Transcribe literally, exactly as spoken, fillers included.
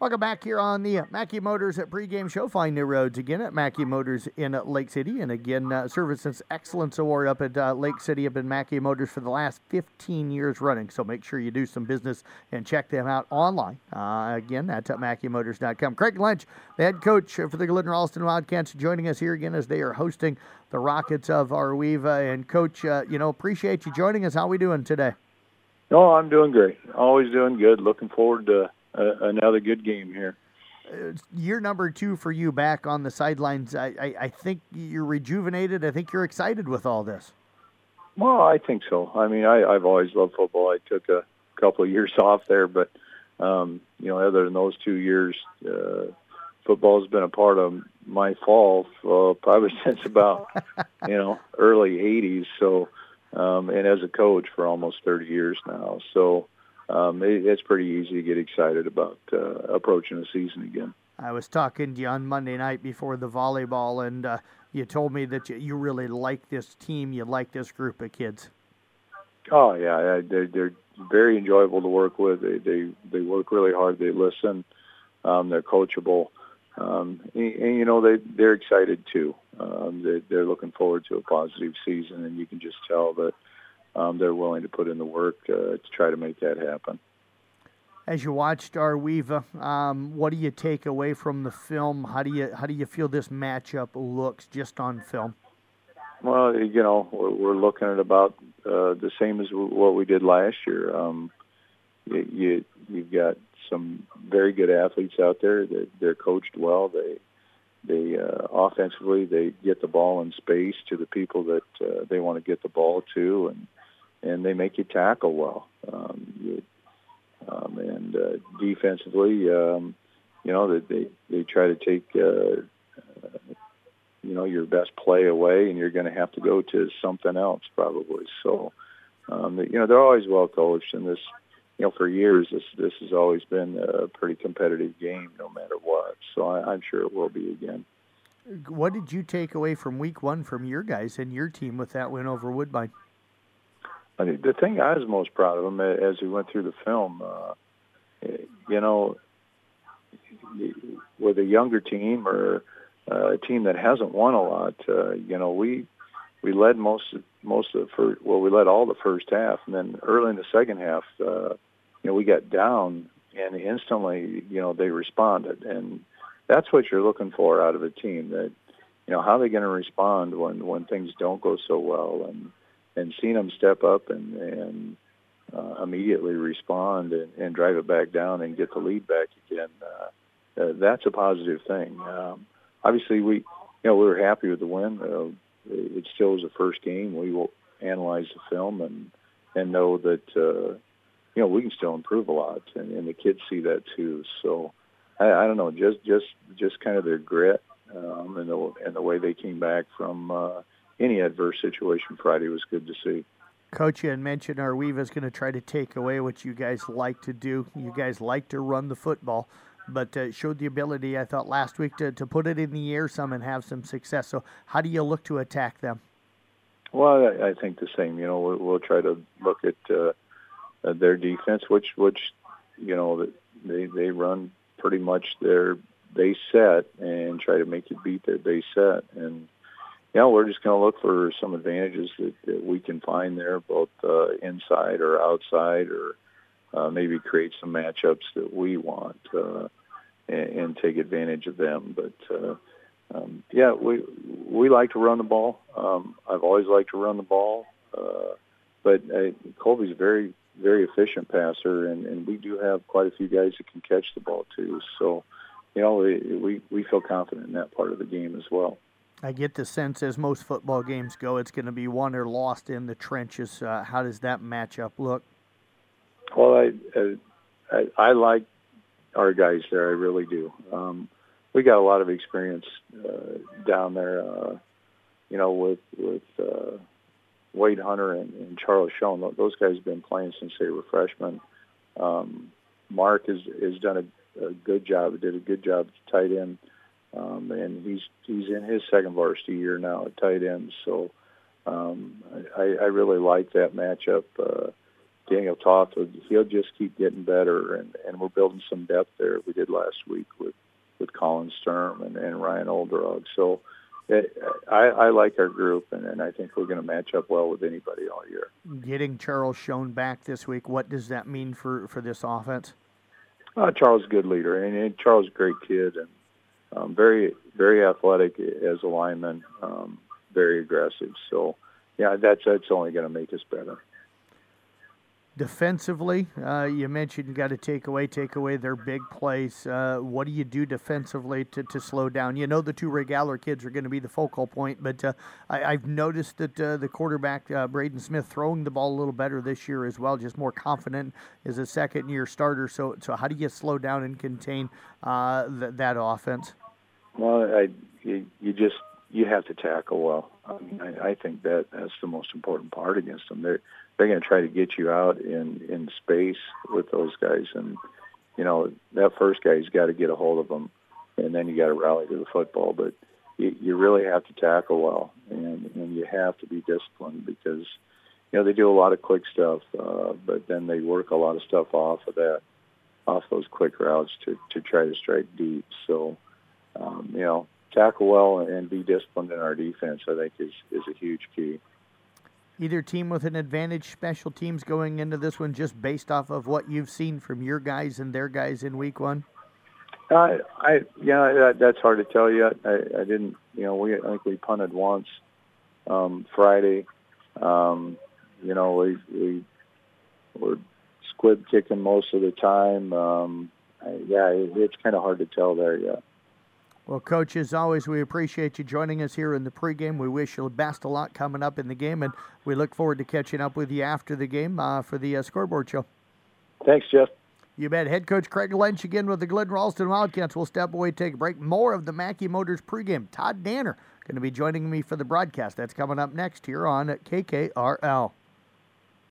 Welcome back here on the Mackey Motors pregame show. Find new roads again at Mackey Motors in uh, Lake City. And again, uh, Services Excellence Award up at uh, Lake City up in Mackey Motors for the last fifteen years running. So make sure you do some business and check them out online. Uh, again, at uh, Mackey Motors dot com. Craig Lynch, the head coach for the Glidden-Ralston Wildcats, joining us here again as they are hosting the Rockets of Arweva. And Coach, uh, you know, appreciate you joining us. How are we doing today? Oh, I'm doing great. Always doing good. Looking forward to uh, another good game here. It's year number two for you back on the sidelines. I, I, I think you're rejuvenated. I think you're excited with all this. Well, I think so. I mean, I, I've always loved football. I took a couple of years off there, but, um, you know, other than those two years, uh, football has been a part of my fall uh, probably since about, you know, early eighties. So, Um, and as a coach for almost thirty years now. So um, it, it's pretty easy to get excited about uh, approaching the season again. I was talking to you on Monday night before the volleyball, and uh, you told me that you, you really like this team, you like this group of kids. Oh, yeah, they're, they're very enjoyable to work with. They they, they work really hard. They listen. Um, they're coachable. Um, and, and, you know, they, they're excited, too. Um, they, they're looking forward to a positive season, and you can just tell that um, they're willing to put in the work uh, to try to make that happen. As you watched Arweva, um, what do you take away from the film? How do you how do you feel this matchup looks just on film? Well, you know, we're, we're looking at about uh, the same as what we did last year. Um, you, you, you've got some very good athletes out there. They're, they're coached well. They They uh, offensively, they get the ball in space to the people that uh, they want to get the ball to, and and they make you tackle well. Um, you, um, and uh, defensively, um, you know, they, they they try to take uh, uh, you know your best play away, and you're going to have to go to something else probably. So, um, you know, they're always well coached, and this. You know, for years, this this has always been a pretty competitive game, no matter what. So I, I'm sure it will be again. What did you take away from week one from your guys and your team with that win over Woodbine? I mean, the thing I was most proud of them as we went through the film, uh, you know, with a younger team or uh, a team that hasn't won a lot, uh, you know, we we led most most of the first, well, we led all the first half, and then early in the second half, uh, you know, we got down, and instantly, you know, they responded, and that's what you're looking for out of a team. That, you know, how are they going to respond when when things don't go so well, and and seeing them step up and and uh, immediately respond and, and drive it back down and get the lead back again. Uh, uh, that's a positive thing. Um, obviously, we, you know, we were happy with the win. Uh, It still was the first game. We will analyze the film and and know that uh, you know we can still improve a lot, and, and the kids see that too. So I, I don't know, just just just kind of their grit um, and the and the way they came back from uh, any adverse situation Friday was good to see. Coach, you had mentioned Arweva is going to try to take away what you guys like to do. You guys like to run the football, but uh, showed the ability, I thought, last week to, to put it in the air some and have some success. So how do you look to attack them? Well, I, I think the same. You know, we'll, we'll try to look at uh, uh, their defense, which, which you know, they they run pretty much their base set and try to make you beat their base set. And, you know, we're just going to look for some advantages that, that we can find there, both uh, inside or outside, or Uh, maybe create some matchups that we want uh, and, and take advantage of them. But uh, um, yeah, we we like to run the ball. Um, I've always liked to run the ball, uh, but uh, Colby's a very very efficient passer, and, and we do have quite a few guys that can catch the ball too. So, you know, we, we we feel confident in that part of the game as well. I get the sense, as most football games go, it's going to be won or lost in the trenches. Uh, how does that matchup look? Well, I, I I like our guys there. I really do. Um, we got a lot of experience uh, down there. Uh, you know, with with uh, Wade Hunter and, and Charles Schoen. Those guys have been playing since they were freshmen. Um, Mark has has done a, a good job. Did a good job at tight end, um, and he's he's in his second varsity year now at tight end. So um, I, I really like that matchup. Uh, Daniel Toth, he'll just keep getting better, and, and we're building some depth there. We did last week with, with Colin Sturm and, and Ryan Oldrog. So it, I, I like our group, and, and I think we're going to match up well with anybody all year. Getting Charles Schoen back this week, what does that mean for, for this offense? Uh, Charles is a good leader, and, and Charles is a great kid, and um, very, very athletic as a lineman, um, very aggressive. So, yeah, that's that's only going to make us better. Defensively, uh, you mentioned you got to take away, take away their big plays. Uh, what do you do defensively to, to slow down? You know the two Ray Galler kids are going to be the focal point, but uh, I, I've noticed that uh, the quarterback, uh, Braden Smith, throwing the ball a little better this year as well, just more confident as a second-year starter. So, so how do you slow down and contain uh, th- that offense? Well, I, you, you just you have to tackle well. I mean, I, I think that that's the most important part against them. They're they're going to try to get you out in, in space with those guys, and you know that first guy's got to get a hold of them, and then you got to rally to the football. But you, you really have to tackle well, and, and you have to be disciplined because you know they do a lot of quick stuff, uh, but then they work a lot of stuff off of that, off those quick routes to to try to strike deep. So. Um, you know, tackle well and be disciplined in our defense, I think, is, is a huge key. Either team with an advantage, special teams going into this one, just based off of what you've seen from your guys and their guys in week one? Uh, I yeah, that, that's hard to tell yet. I, I didn't, you know, we I think we punted once um, Friday. Um, you know, we we were squib kicking most of the time. Um, I, yeah, it, it's kind of hard to tell there yet. Well, Coach, as always, we appreciate you joining us here in the pregame. We wish you the best of luck coming up in the game, and we look forward to catching up with you after the game uh, for the uh, scoreboard show. Thanks, Jeff. You bet. Head coach Craig Lynch again with the Glidden Ralston Wildcats. We'll step away, take a break. More of the Mackey Motors pregame. Todd Danner going to be joining me for the broadcast. That's coming up next here on K K R L.